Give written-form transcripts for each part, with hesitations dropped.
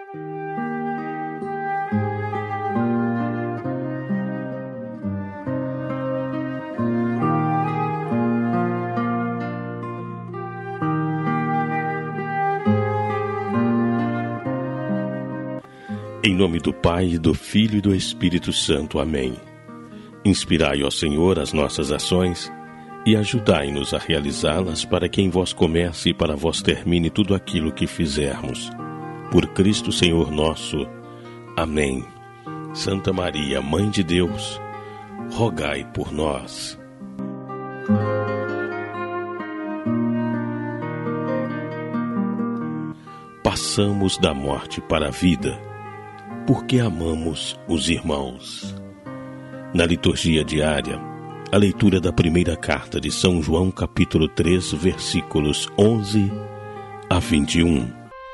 Em nome do Pai, do Filho e do Espírito Santo. Amém. Inspirai, ó Senhor, as nossas ações e ajudai-nos a realizá-las, para que em vós comece e para vós termine tudo aquilo que fizermos. Por Cristo Senhor nosso. Amém. Santa Maria, Mãe de Deus, rogai por nós. Passamos da morte para a vida, porque amamos os irmãos. Na liturgia diária, a leitura da primeira carta de São João, capítulo 3, versículos 11 a 21.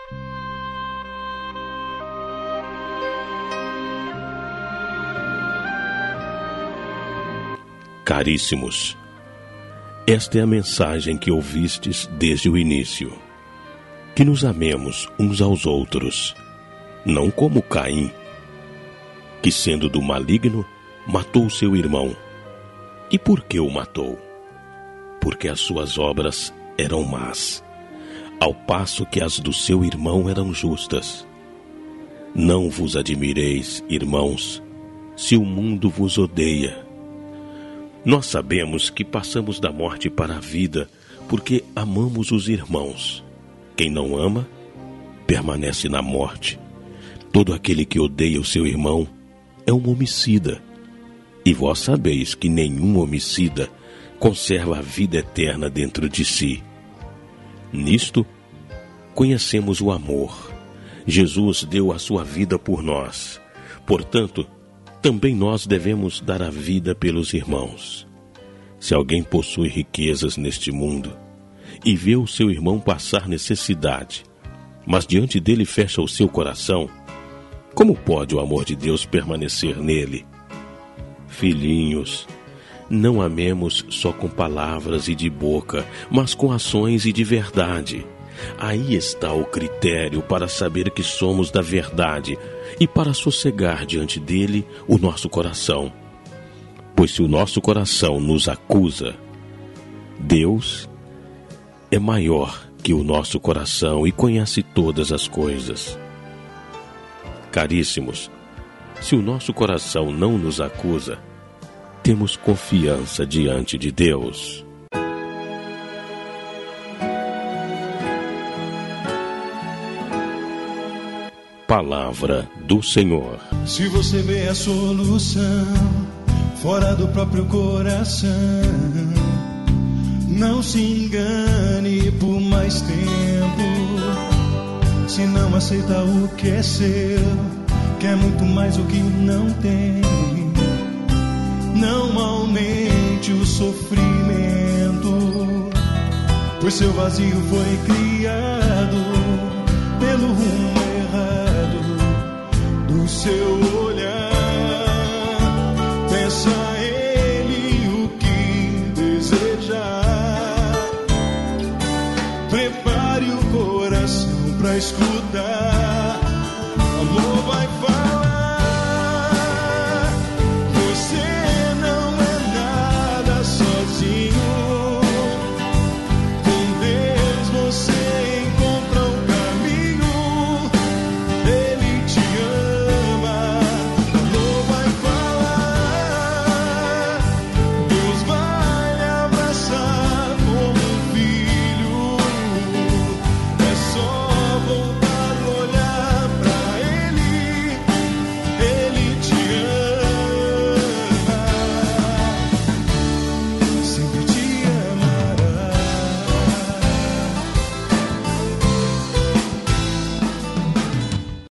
Caríssimos, esta é a mensagem que ouvistes desde o início: que nos amemos uns aos outros, não como Caim, que sendo do maligno, matou seu irmão. E por que o matou? Porque as suas obras eram más, ao passo que as do seu irmão eram justas. Não vos admireis, irmãos, se o mundo vos odeia. Nós sabemos que passamos da morte para a vida, porque amamos os irmãos. Quem não ama, permanece na morte. Todo aquele que odeia o seu irmão é um homicida. E vós sabeis que nenhum homicida conserva a vida eterna dentro de si. Nisto, conhecemos o amor. Jesus deu a sua vida por nós. Portanto, também nós devemos dar a vida pelos irmãos. Se alguém possui riquezas neste mundo e vê o seu irmão passar necessidade, mas diante dele fecha o seu coração, como pode o amor de Deus permanecer nele? Filhinhos, não amemos só com palavras e de boca, mas com ações e de verdade. Aí está o critério para saber que somos da verdade e para sossegar diante dele o nosso coração. Pois se o nosso coração nos acusa, Deus é maior que o nosso coração e conhece todas as coisas. Caríssimos, se o nosso coração não nos acusa, temos confiança diante de Deus. Palavra do Senhor. Se você vê a solução fora do próprio coração, não se engane por mais tempo. Se não aceita o que é seu, quer muito mais o que não tem. Não aumente o sofrimento, pois seu vazio foi criado pelo rumo errado do seu olhar. Peça a Ele o que desejar. Prepare o coração para escutar